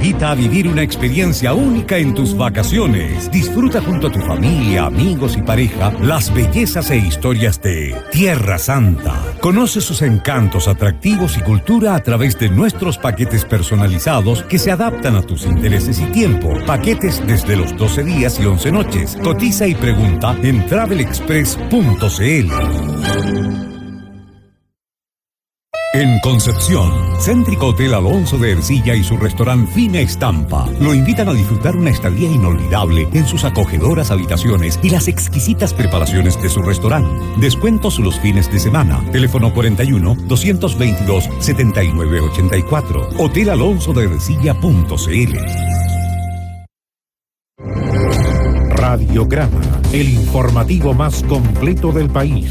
invita a vivir una experiencia única en tus vacaciones. Disfruta junto a tu familia, amigos y pareja las bellezas e historias de Tierra Santa. Conoce sus encantos, atractivos y cultura a través de nuestros paquetes personalizados que se adaptan a tus intereses y tiempo. Paquetes desde los 12 días y 11 noches. Cotiza y pregunta en travelexpress.cl. En Concepción, Céntrico Hotel Alonso de Ercilla y su restaurante Fina Estampa lo invitan a disfrutar una estadía inolvidable en sus acogedoras habitaciones y las exquisitas preparaciones de su restaurante. Descuentos los fines de semana. Teléfono 41-222-7984. hotelalonsodeercilla.cl. Radiograma, el informativo más completo del país.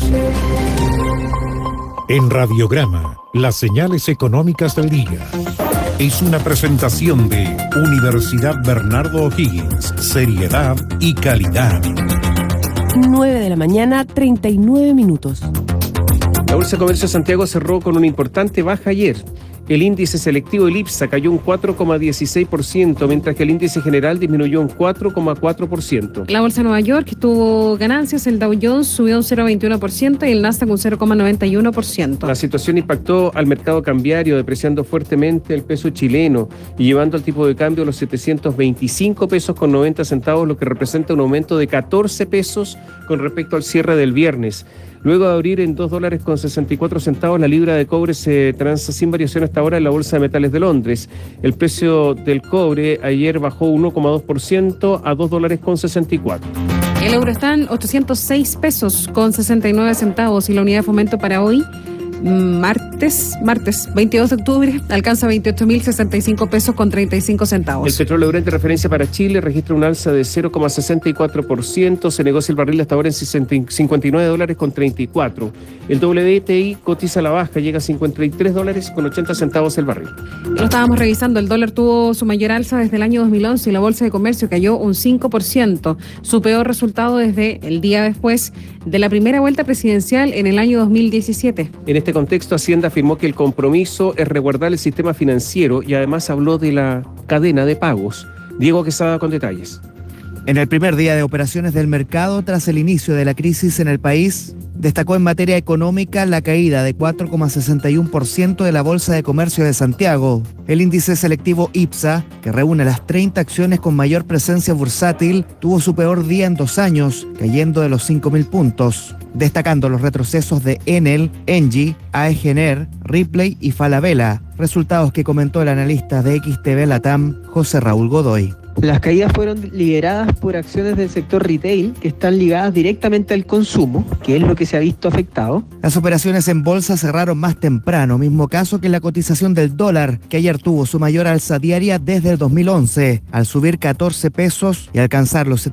En Radiograma, las señales económicas del día. Es una presentación de Universidad Bernardo O'Higgins. Seriedad y calidad. 9 de la mañana, 39 minutos. La Bolsa de Comercio de Santiago cerró con una importante baja ayer. El índice selectivo, el IPSA, cayó un 4,16%, mientras que el índice general disminuyó un 4,4%. La Bolsa de Nueva York tuvo ganancias, el Dow Jones subió un 0,21% y el Nasdaq un 0,91%. La situación impactó al mercado cambiario, depreciando fuertemente el peso chileno y llevando al tipo de cambio a los 725 pesos con 90 centavos, lo que representa un aumento de 14 pesos con respecto al cierre del viernes. Luego de abrir en $2,64, la libra de cobre se transa sin variación hasta ahora en la Bolsa de Metales de Londres. El precio del cobre ayer bajó 1,2% a $2,64. El euro está en 806 pesos con 69 centavos y la unidad de fomento para hoy, martes 22 de octubre, alcanza 28.065 pesos con 35 centavos. El petróleo Brent de referencia para Chile registra un alza de 0,64%. Se negocia el barril hasta ahora en $59 con 34. El WTI cotiza a la baja, llega a $53 con 80 centavos el barril. Lo estábamos revisando, el dólar tuvo su mayor alza desde el año 2011 y la Bolsa de Comercio cayó un 5%, su peor resultado desde el día después de la primera vuelta presidencial en el año 2017. En este contexto, Hacienda afirmó que el compromiso es resguardar el sistema financiero y además habló de la cadena de pagos. Diego Quesada con detalles. En el primer día de operaciones del mercado tras el inicio de la crisis en el país, destacó en materia económica la caída de 4,61% de la Bolsa de Comercio de Santiago. El índice selectivo IPSA, que reúne las 30 acciones con mayor presencia bursátil, tuvo su peor día en 2 años, cayendo de los 5.000 puntos, destacando los retrocesos de Enel, Engie, AEGENER, Ripley y Falabella, resultados que comentó el analista de XTV Latam, José Raúl Godoy. Las caídas fueron lideradas por acciones del sector retail que están ligadas directamente al consumo, que es lo que se ha visto afectado. Las operaciones en bolsa cerraron más temprano, mismo caso que la cotización del dólar, que ayer tuvo su mayor alza diaria desde el 2011, al subir 14 pesos y alcanzar los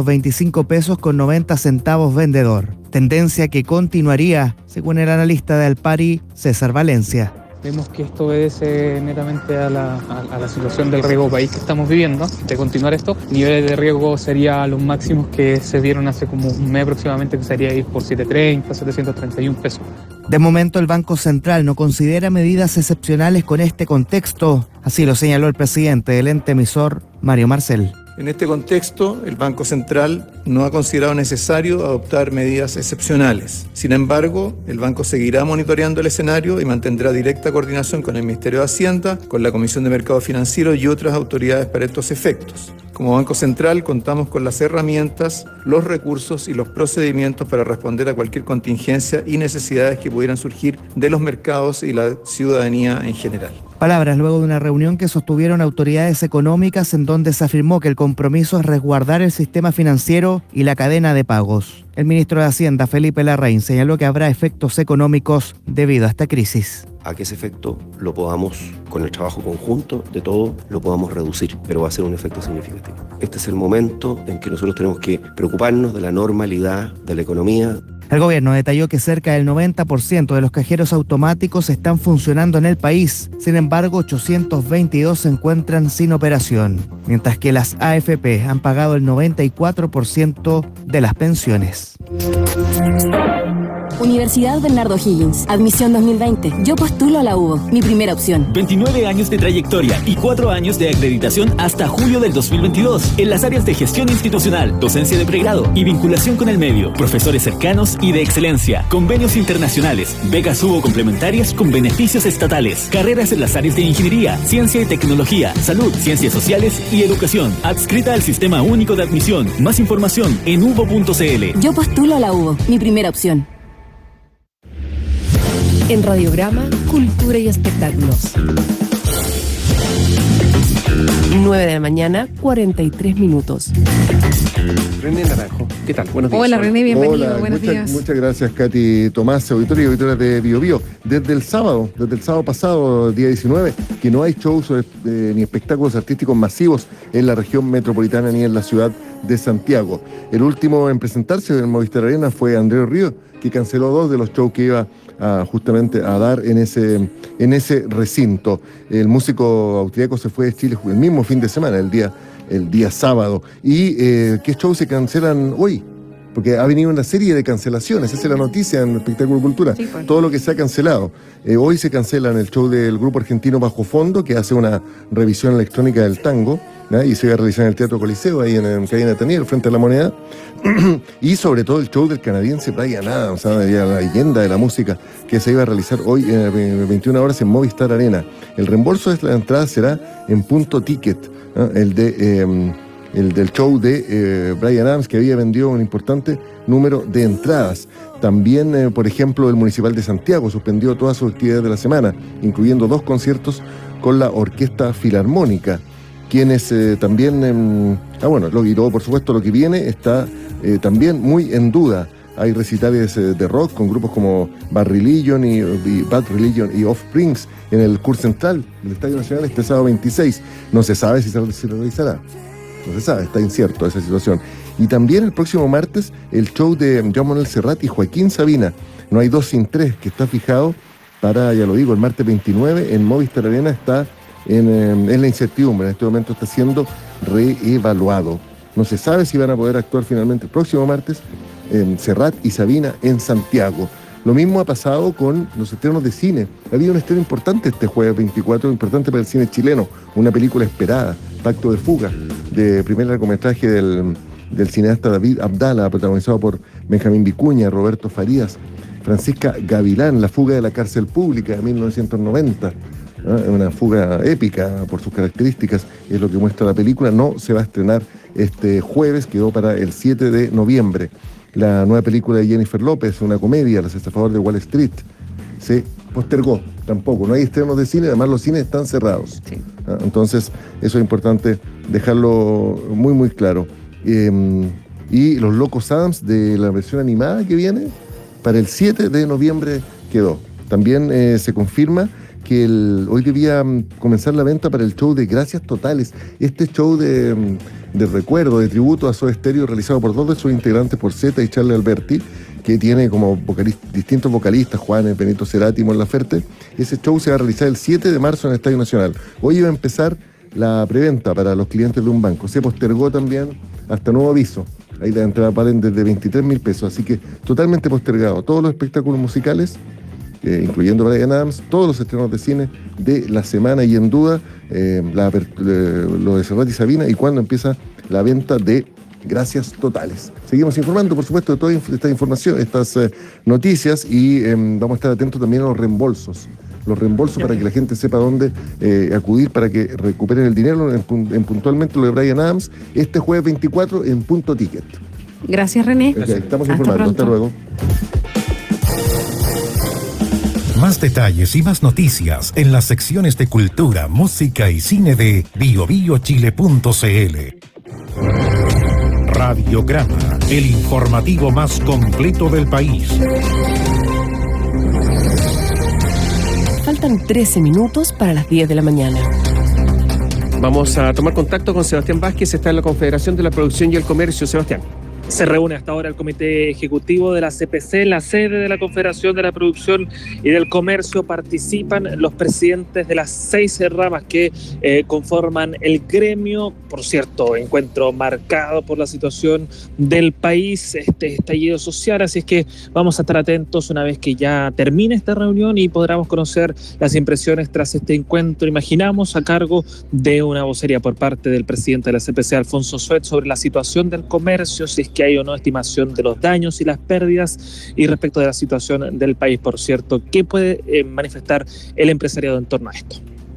725 pesos con 90 centavos vendedor. Tendencia que continuaría, según el analista de Alpari, César Valencia. Vemos que esto obedece netamente a la situación del riesgo país que estamos viviendo. De continuar esto, niveles de riesgo serían los máximos que se vieron hace como un mes aproximadamente, que sería ir por 730, 731 pesos. De momento, el Banco Central no considera medidas excepcionales con este contexto. Así lo señaló el presidente del ente emisor, Mario Marcel. En este contexto, el Banco Central no ha considerado necesario adoptar medidas excepcionales. Sin embargo, el banco seguirá monitoreando el escenario y mantendrá directa coordinación con el Ministerio de Hacienda, con la Comisión de Mercado Financiero y otras autoridades para estos efectos. Como Banco Central contamos con las herramientas, los recursos y los procedimientos para responder a cualquier contingencia y necesidades que pudieran surgir de los mercados y la ciudadanía en general. Palabras luego de una reunión que sostuvieron autoridades económicas en donde se afirmó que el compromiso es resguardar el sistema financiero y la cadena de pagos. El ministro de Hacienda, Felipe Larraín, señaló que habrá efectos económicos debido a esta crisis. A que ese efecto lo podamos, con el trabajo conjunto de todos, lo podamos reducir, pero va a ser un efecto significativo. Este es el momento en que nosotros tenemos que preocuparnos de la normalidad de la economía. El gobierno detalló que cerca del 90% de los cajeros automáticos están funcionando en el país. Sin embargo, 822 se encuentran sin operación, mientras que las AFP han pagado el 94% de las pensiones. Universidad Bernardo Higgins. Admisión 2020. Yo postulo a la UBO. Mi primera opción. 29 años de trayectoria y 4 años de acreditación hasta julio del 2022. En las áreas de gestión institucional, docencia de pregrado y vinculación con el medio. Profesores cercanos y de excelencia. Convenios internacionales. Becas UBO complementarias con beneficios estatales. Carreras en las áreas de ingeniería, ciencia y tecnología, salud, ciencias sociales y educación. Adscrita al Sistema Único de Admisión. Más información en ubo.cl. Yo postulo a la UBO. Mi primera opción. En Radiograma, Cultura y Espectáculos. 9 de la mañana, 43 minutos. René Naranjo, ¿qué tal? Buenos días. Hola René, bienvenido. Hola, buenos días. Muchas gracias, Katy Tomás, auditoría y auditoras de Bio Bio. Desde el sábado pasado, día 19, que no hay shows ni espectáculos artísticos masivos en la región metropolitana ni en la ciudad de Santiago. El último en presentarse en Movistar Arena fue Andrés Ríos, que canceló 2 de los shows que iba justamente a dar en ese recinto. El músico austriaco se fue de Chile el mismo fin de semana, el día sábado. ¿Y qué shows se cancelan hoy? Porque ha venido una serie de cancelaciones, esa es la noticia en Espectáculo Cultura, sí, pues. Todo lo que se ha cancelado. Hoy se cancelan el show del grupo argentino Bajo Fondo, que hace una revisión electrónica del tango, ¿no? Y se va a realizar en el Teatro Coliseo, ahí en Calle Nataniel, frente a la Moneda. Y sobre todo el show del canadiense Bryan Adams, la leyenda de la música, que se iba a realizar hoy en 21 horas en Movistar Arena. El reembolso de la entrada será en Punto Ticket, ¿no? El del show de Bryan Adams, que había vendido un importante número de entradas. También, por ejemplo, el Municipal de Santiago suspendió todas sus actividades de la semana, incluyendo 2 conciertos con la Orquesta Filarmónica, quienes también... y luego, por supuesto, lo que viene está también muy en duda. Hay recitales de rock con grupos como Bad Religion y Offsprings en el Curso Central del Estadio Nacional este sábado 26. No se sabe si se realizará. No se sabe, está incierto esa situación. Y también el próximo martes el show de Joan Manuel Serrat y Joaquín Sabina. No hay 2 sin 3, que está fijado para, ya lo digo, el martes 29 en Movistar Arena. Está en la incertidumbre. En este momento está siendo reevaluado. No se sabe si van a poder actuar finalmente el próximo martes Serrat y Sabina en Santiago. Lo mismo ha pasado con los estrenos de cine. Ha habido un estreno importante este jueves 24, importante para el cine chileno, una película esperada, Pacto de Fuga, de primer largometraje del cineasta David Abdala, protagonizado por Benjamín Vicuña, Roberto Farías, Francisca Gavilán, La fuga de la cárcel pública de 1990. Una fuga épica por sus características, es lo que muestra la película. No se va a estrenar este jueves, quedó para el 7 de noviembre. La nueva película de Jennifer López, una comedia, Las estafadores de Wall Street, se postergó. Tampoco, no hay estrenos de cine, además los cines están cerrados. Sí. Entonces, eso es importante dejarlo muy, muy claro. Y Los Locos Adams, de la versión animada que viene, para el 7 de noviembre quedó. También se confirma que hoy debía comenzar la venta para el show de Gracias Totales, este show de recuerdo, de tributo a Soda Stereo, realizado por 2 de sus integrantes, por Zeta y Charlie Alberti, que tiene como distintos vocalistas, Juanes, Benito Cerati, Mon Laferte. Ese show se va a realizar el 7 de marzo en el Estadio Nacional. Hoy iba a empezar la preventa para los clientes de un banco. Se postergó también hasta nuevo aviso. Ahí la entrada valen desde 23.000 pesos, así que totalmente postergado. Todos los espectáculos musicales, incluyendo Bryan Adams, todos los estrenos de cine de la semana, y en duda lo de Serrat y Sabina, y cuándo empieza la venta de Gracias Totales. Seguimos informando, por supuesto, de toda esta información, estas noticias, y vamos a estar atentos también a los reembolsos. Para que la gente sepa dónde acudir para que recuperen el dinero en puntualmente lo de Bryan Adams este jueves 24 en Punto Ticket. Gracias, René. Okay, estamos informando. Hasta luego. Más detalles y más noticias en las secciones de cultura, música y cine de biobiochile.cl. Radiograma, el informativo más completo del país. Faltan 13 minutos para las 10 de la mañana. Vamos a tomar contacto con Sebastián Vázquez, está en la Confederación de la Producción y el Comercio. Sebastián. Se reúne hasta ahora el Comité Ejecutivo de la CPC, la sede de la Confederación de la Producción y del Comercio. Participan los presidentes de las 6 ramas que conforman el gremio. Por cierto, encuentro marcado por la situación del país, este estallido social, así es que vamos a estar atentos una vez que ya termine esta reunión y podamos conocer las impresiones tras este encuentro, imaginamos, a cargo de una vocería por parte del presidente de la CPC, Alfonso Suet, sobre la situación del comercio, si es que hay o no estimación de los daños y las pérdidas, y respecto de la situación del país, por cierto, ¿qué puede manifestar el empresariado en torno a esto?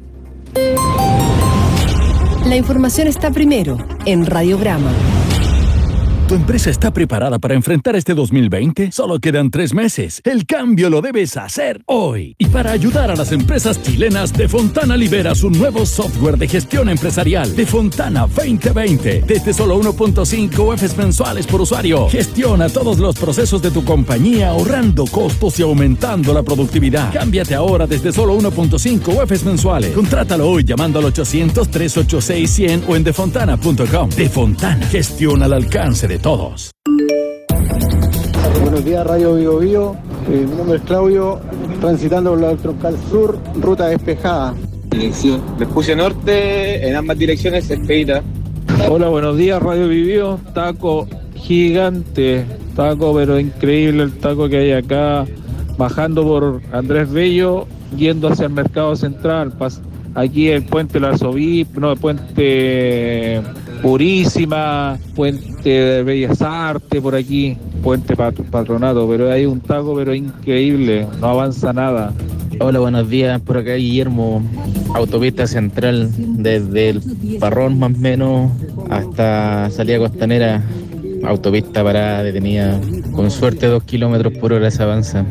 La información está primero en Radiograma. ¿Tu empresa está preparada para enfrentar este 2020? Solo quedan 3 meses. El cambio lo debes hacer hoy. Y para ayudar a las empresas chilenas, De Fontana libera su nuevo software de gestión empresarial, De Fontana 2020. Desde solo 1.5 UFs mensuales por usuario. Gestiona todos los procesos de tu compañía, ahorrando costos y aumentando la productividad. Cámbiate ahora desde solo 1.5 UFs mensuales. Contrátalo hoy llamando al 800-386-100 o en defontana.com. De Fontana, gestiona al alcance de todos. Buenos días, Radio Bio Bio. Mi nombre es Claudio, transitando por la Troncal Sur, ruta despejada. Dirección Vespucio Norte, en ambas direcciones, expedita. Hola, buenos días, Radio Bio. Taco gigante, taco pero increíble el taco que hay acá, bajando por Andrés Bello, yendo hacia el Mercado Central. Aquí el puente del Arzobispo, no, el puente Purísima, puente de Bellas Artes por aquí, puente Patronato, pero hay un taco pero increíble, no avanza nada. Hola, buenos días, por acá Guillermo, autopista central desde el Parrón más o menos hasta salida costanera, autopista parada, detenida, con suerte 2 km/h se avanza.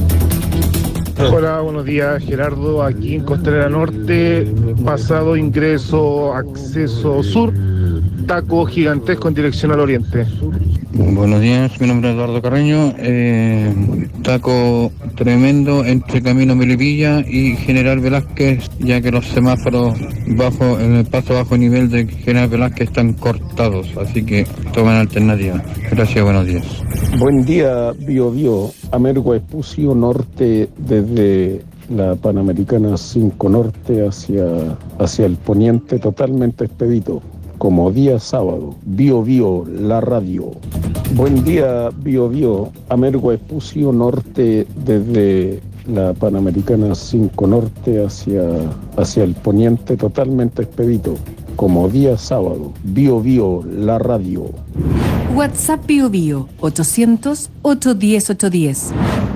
Hola, buenos días, Gerardo, aquí en Costanera Norte, pasado ingreso, acceso sur, taco gigantesco en dirección al oriente. Buenos días, mi nombre es Eduardo Carreño, taco tremendo entre Camino Melipilla y General Velázquez, ya que los semáforos en el paso bajo nivel de General Velázquez están cortados, así que tomen alternativa. Gracias, buenos días. Buen día, Bio Bio, Amergo Vespucio Norte desde la Panamericana 5 Norte hacia el poniente, totalmente expedito, como día sábado. Bio Bio, la radio. Buen día, Bio Bio, Amergo Vespucio Norte desde la Panamericana 5 Norte hacia el poniente, totalmente expedito, como día sábado. Bio Bio, la radio. WhatsApp Bio Bio, 800-810-810.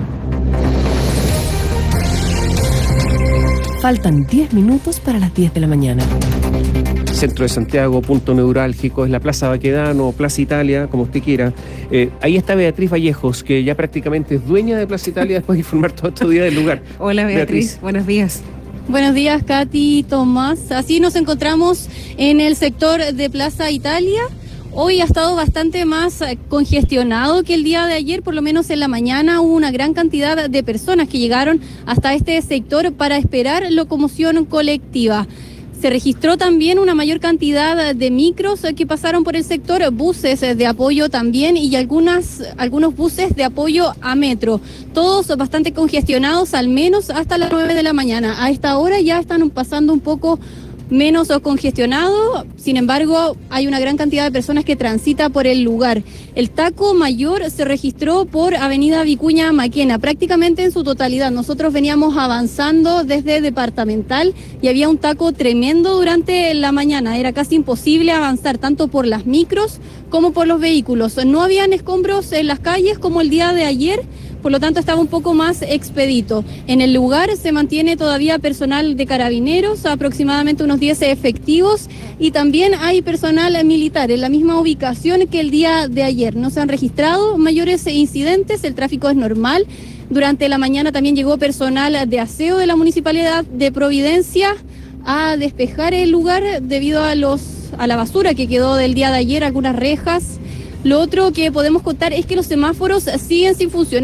Faltan 10 minutos para las 10 de la mañana. Centro de Santiago, punto neurálgico, es la Plaza Baquedano, Plaza Italia, como usted quiera. Ahí está Beatriz Vallejos, que ya prácticamente es dueña de Plaza Italia después de informar todo estos días del lugar. Hola Beatriz, buenos días. Buenos días, Katy, Tomás. Así nos encontramos en el sector de Plaza Italia. Hoy ha estado bastante más congestionado que el día de ayer, por lo menos en la mañana hubo una gran cantidad de personas que llegaron hasta este sector para esperar locomoción colectiva. Se registró también una mayor cantidad de micros que pasaron por el sector, buses de apoyo también y algunos buses de apoyo a metro. Todos bastante congestionados, al menos hasta las 9 de la mañana. A esta hora ya están pasando un poco menos congestionado, sin embargo hay una gran cantidad de personas que transita por el lugar. El taco mayor se registró por Avenida Vicuña Maquena, prácticamente en su totalidad. Nosotros veníamos avanzando desde Departamental y había un taco tremendo durante la mañana, era casi imposible avanzar tanto por las micros como por los vehículos. No habían escombros en las calles como el día de ayer, por lo tanto estaba un poco más expedito. En el lugar se mantiene todavía personal de carabineros, aproximadamente unos 10 efectivos, y también hay personal militar en la misma ubicación que el día de ayer. No se han registrado mayores incidentes, el tráfico es normal. Durante la mañana también llegó personal de aseo de la Municipalidad de Providencia a despejar el lugar debido a la basura que quedó del día de ayer, algunas rejas. Lo otro que podemos contar es que los semáforos siguen sin funcionar.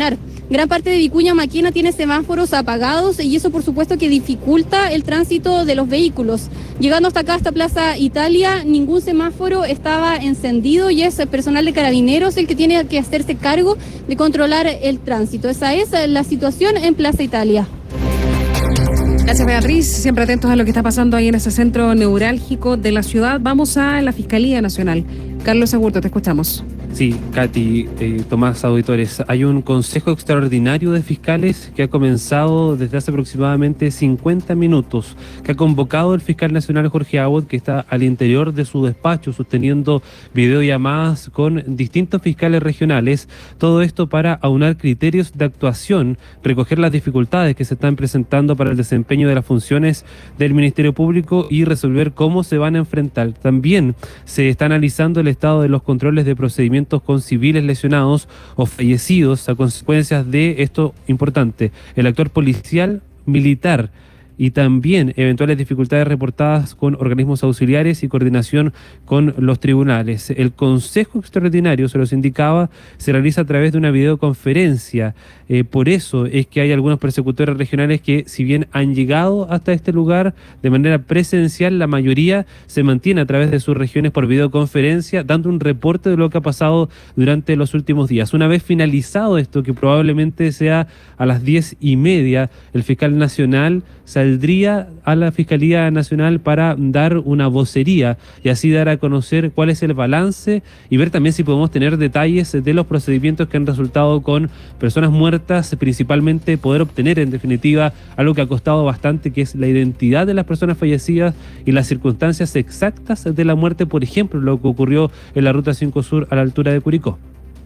Gran parte de Vicuña Maquena tiene semáforos apagados y eso por supuesto que dificulta el tránsito de los vehículos. Llegando hasta acá, hasta Plaza Italia, ningún semáforo estaba encendido y es el personal de Carabineros el que tiene que hacerse cargo de controlar el tránsito. Esa es la situación en Plaza Italia. Gracias, Beatriz. Siempre atentos a lo que está pasando ahí en ese centro neurálgico de la ciudad. Vamos a la Fiscalía Nacional. Carlos Agurto, te escuchamos. Sí, Katy, Tomás, auditores, hay un consejo extraordinario de fiscales que ha comenzado desde hace aproximadamente 50 minutos, que ha convocado el fiscal nacional Jorge Abbott, que está al interior de su despacho sosteniendo videollamadas con distintos fiscales regionales, todo esto para aunar criterios de actuación, recoger las dificultades que se están presentando para el desempeño de las funciones del Ministerio Público y resolver cómo se van a enfrentar. También se está analizando el estado de los controles de procedimientos con civiles lesionados o fallecidos a consecuencias de esto importante, el actor policial, militar, y también eventuales dificultades reportadas con organismos auxiliares y coordinación con los tribunales. El Consejo Extraordinario, se los indicaba, se realiza a través de una videoconferencia. Por eso es que hay algunos persecutores regionales que, si bien han llegado hasta este lugar de manera presencial, la mayoría se mantiene a través de sus regiones por videoconferencia, dando un reporte de lo que ha pasado durante los últimos días. Una vez finalizado esto, que probablemente sea a las 10:30, el fiscal nacional saldría a la Fiscalía Nacional para dar una vocería y así dar a conocer cuál es el balance y ver también si podemos tener detalles de los procedimientos que han resultado con personas muertas, principalmente poder obtener en definitiva algo que ha costado bastante, que es la identidad de las personas fallecidas y las circunstancias exactas de la muerte, por ejemplo, lo que ocurrió en la Ruta 5 Sur a la altura de Curicó.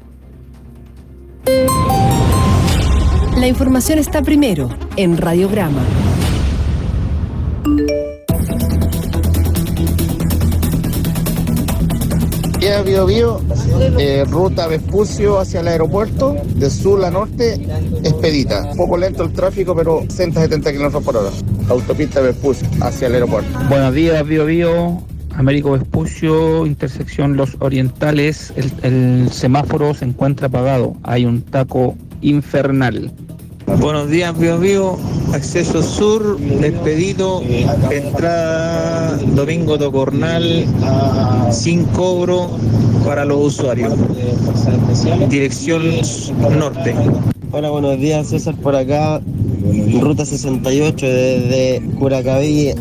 La información está primero en Radiograma. Biobío, ruta Vespucio hacia el aeropuerto, de sur a norte, expedita. Un poco lento el tráfico, pero 170 km por hora. Autopista Vespucio hacia el aeropuerto. Buenos días, Biobío. Américo Vespucio, intersección Los Orientales. El semáforo se encuentra apagado. Hay un taco infernal. Buenos días, Biobío, acceso sur, expedito, entrada Domingo Tocornal, sin cobro para los usuarios, dirección norte. Hola, buenos días, César por acá, ruta 68 desde Curacaví